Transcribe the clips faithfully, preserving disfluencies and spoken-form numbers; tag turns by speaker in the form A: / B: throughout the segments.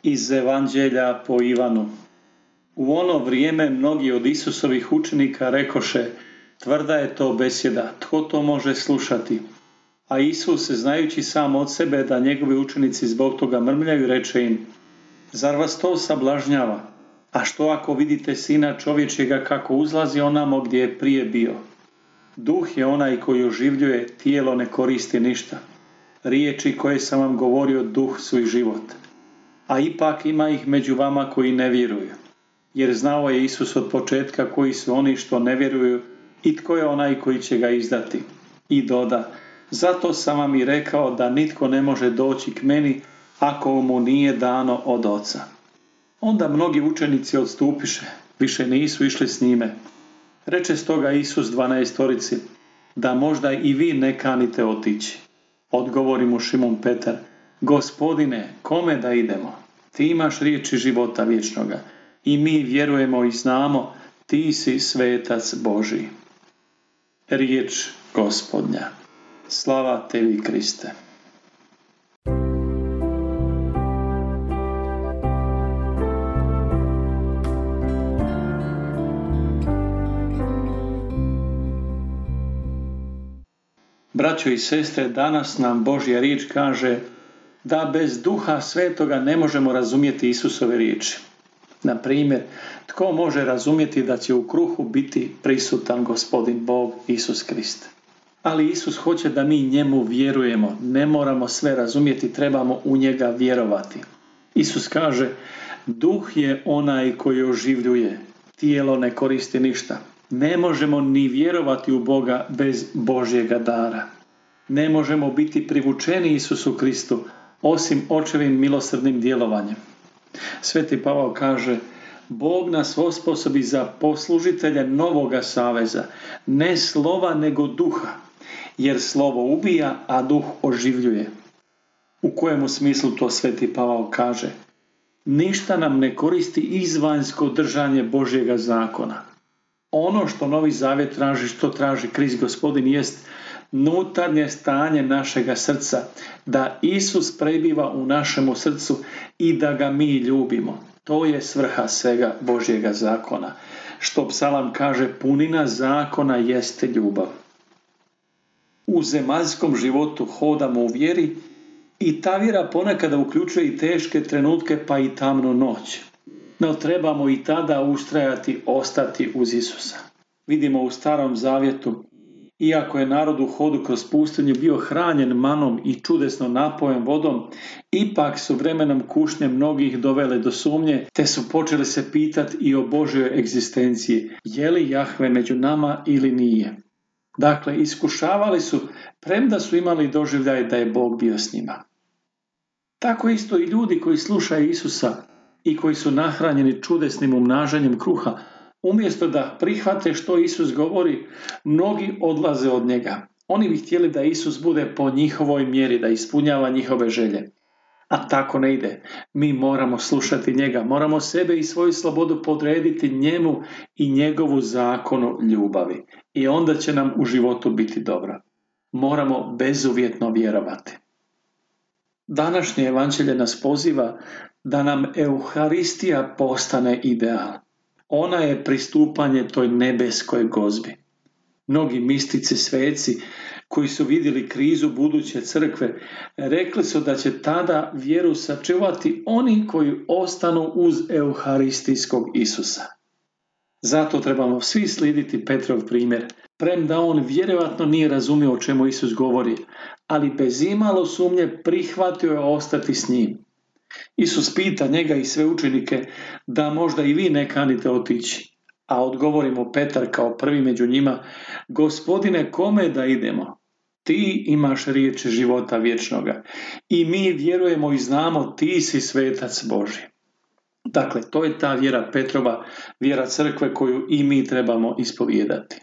A: Iz Evanđelja po Ivanu. U ono vrijeme mnogi od Isusovih učenika rekoše: tvrda je to besjeda, tko to može slušati? A Isus, znajući sam od sebe da njegovi učenici zbog toga mrmljaju, reče im: zar vas to sablažnjava? A što ako vidite Sina čovječjega kako uzlazi onamo gdje je prije bio? Duh je onaj koji oživljuje, tijelo ne koristi ništa. Riječi koje sam vam govorio duh su i život. A ipak ima ih među vama koji ne vjeruju. Jer znao je Isus od početka koji su oni što ne vjeruju i tko je onaj koji će ga izdati. I doda: zato sam vam i rekao da nitko ne može doći k meni ako mu nije dano od Oca. Onda mnogi učenici odstupiše, više nisu išli s njime. Reče stoga Isus dvanaestorici: da možda i vi ne kanite otići. Odgovori mu Šimon Petar: Gospodine, kome da idemo? Ti imaš riječi života vječnoga i mi vjerujemo i znamo, ti si svetac Božji. Riječ Gospodnja. Slava tebi, Kriste. Braćo i sestre, danas nam Božja riječ kaže da bez Duha Svetoga ne možemo razumjeti Isusove riječi. Na primjer, tko može razumjeti da će u kruhu biti prisutan Gospodin Bog Isus Krist? Ali Isus hoće da mi njemu vjerujemo, ne moramo sve razumjeti, trebamo u njega vjerovati. Isus kaže: Duh je onaj koji oživljuje, tijelo ne koristi ništa. Ne možemo ni vjerovati u Boga bez Božjega dara. Ne možemo biti privučeni Isusu Kristu osim očevim milosrdnim djelovanjem. Sveti Pavao kaže: Bog nas osposobi za poslužitelje novoga saveza, ne slova nego duha, jer slovo ubija, a duh oživljuje. U kojemu smislu to Sveti Pavao kaže? Ništa nam ne koristi izvanjsko držanje Božjega zakona. Ono što Novi Zavjet traži, što traži Krist Gospodin, jest unutarnje stanje našega srca, da Isus prebiva u našemu srcu i da ga mi ljubimo. To je svrha svega Božjega zakona. Što psalam kaže, punina zakona jeste ljubav. U zemaljskom životu hodamo u vjeri i ta vjera ponekada uključuje i teške trenutke pa i tamnu noć. No trebamo i tada ustrajati, ostati uz Isusa. Vidimo u Starom Zavjetu, iako je narod u hodu kroz pustinju bio hranjen manom i čudesno napojen vodom, ipak su vremenom kušnje mnogih dovele do sumnje, te su počeli se pitati i o Božjoj egzistenciji, je li Jahve među nama ili nije. Dakle, iskušavali su, premda su imali doživljaj da je Bog bio s njima. Tako isto i ljudi koji slušaju Isusa i koji su nahranjeni čudesnim umnažanjem kruha, umjesto da prihvate što Isus govori, mnogi odlaze od njega. Oni bi htjeli da Isus bude po njihovoj mjeri, da ispunjava njihove želje. A tako ne ide. Mi moramo slušati njega, moramo sebe i svoju slobodu podrediti njemu i njegovu zakonu ljubavi. I onda će nam u životu biti dobro. Moramo bezuvjetno vjerovati. Današnje evanđelje nas poziva da nam Euharistija postane ideal. Ona je pristupanje toj nebeskoj gozbi. Mnogi mistici, sveci koji su vidjeli krizu buduće crkve, rekli su da će tada vjeru sačuvati oni koji ostanu uz Euharistijskog Isusa. Zato trebamo svi slijediti Petrov primjer, premda on vjerojatno nije razumio o čemu Isus govori, ali bez imalo sumnje prihvatio je ostati s njim. Isus pita njega i sve učenike da možda i vi ne kanite otići, a odgovori mu Petar kao prvi među njima: Gospodine, kome da idemo? Ti imaš riječ života vječnoga i mi vjerujemo i znamo, ti si svetac Božji. Dakle, to je ta vjera Petrova, vjera crkve koju i mi trebamo ispovijedati.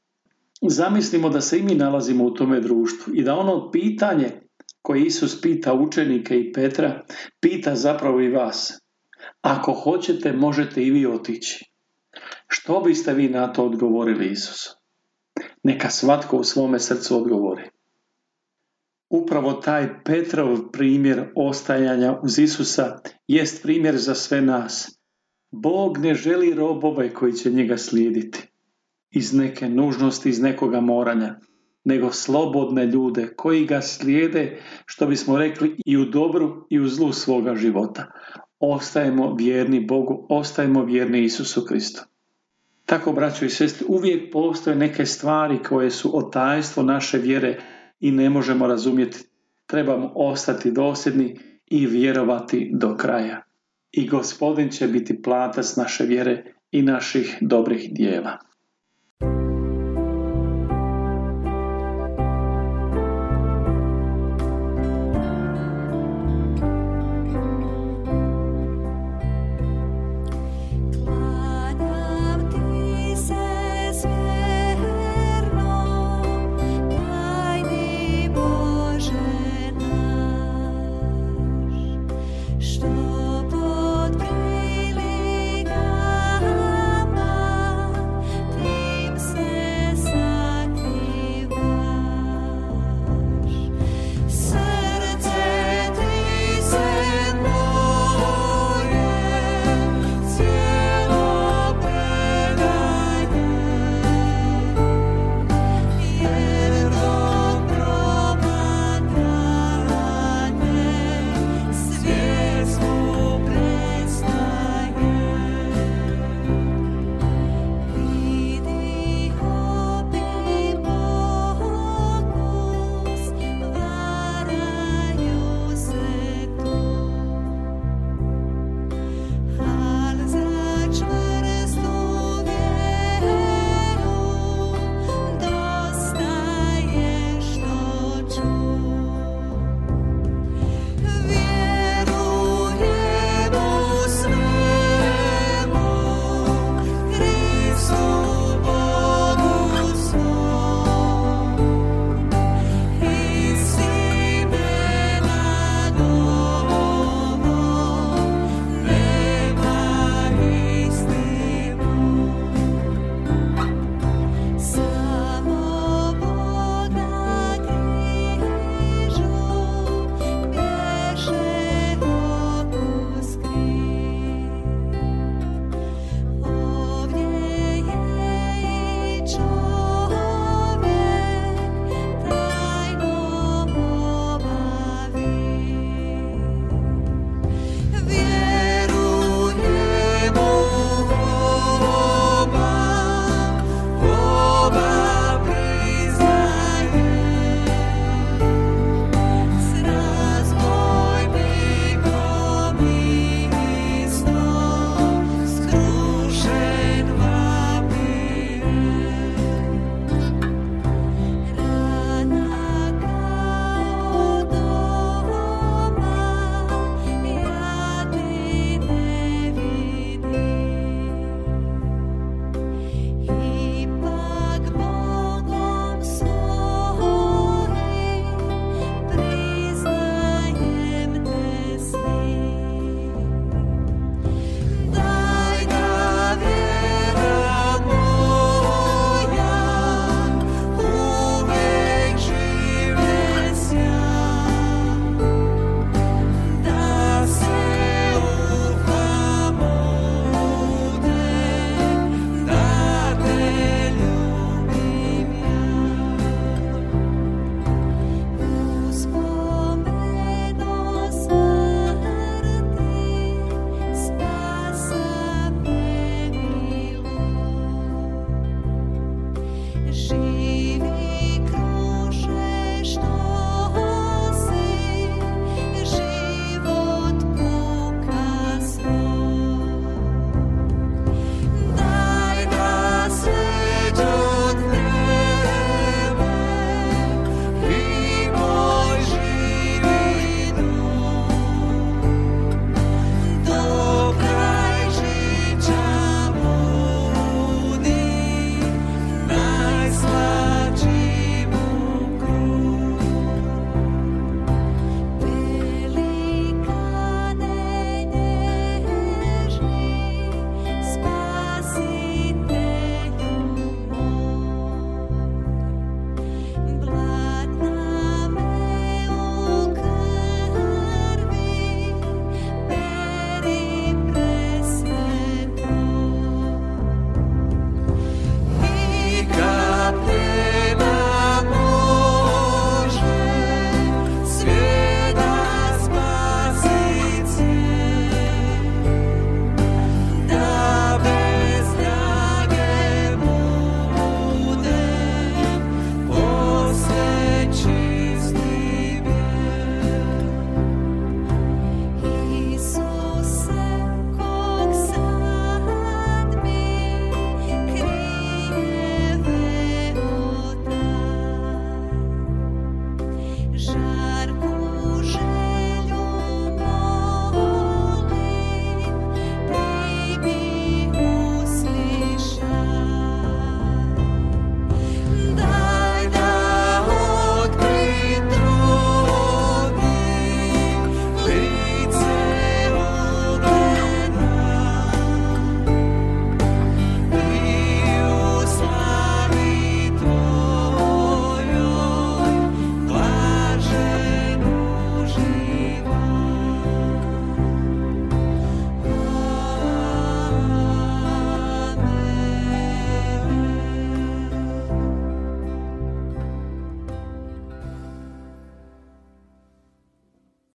A: Zamislimo da se i mi nalazimo u tome društvu i da ono pitanje koje Isus pita učenike i Petra, pita zapravo i vas. Ako hoćete, možete i vi otići. Što biste vi na to odgovorili Isusu? Neka svatko u svome srcu odgovori. Upravo taj Petrov primjer ostajanja uz Isusa jest primjer za sve nas. Bog ne želi robove koji će njega slijediti iz neke nužnosti, iz nekoga moranja, nego slobodne ljude koji ga slijede, što bismo rekli, i u dobru i u zlu svoga života. Ostajemo vjerni Bogu, ostajemo vjerni Isusu Kristu. Tako, braćo i sestre, uvijek postoje neke stvari koje su otajstvo naše vjere i ne možemo razumjeti. Trebamo ostati dosljedni i vjerovati do kraja. I Gospodin će biti platac naše vjere i naših dobrih djela.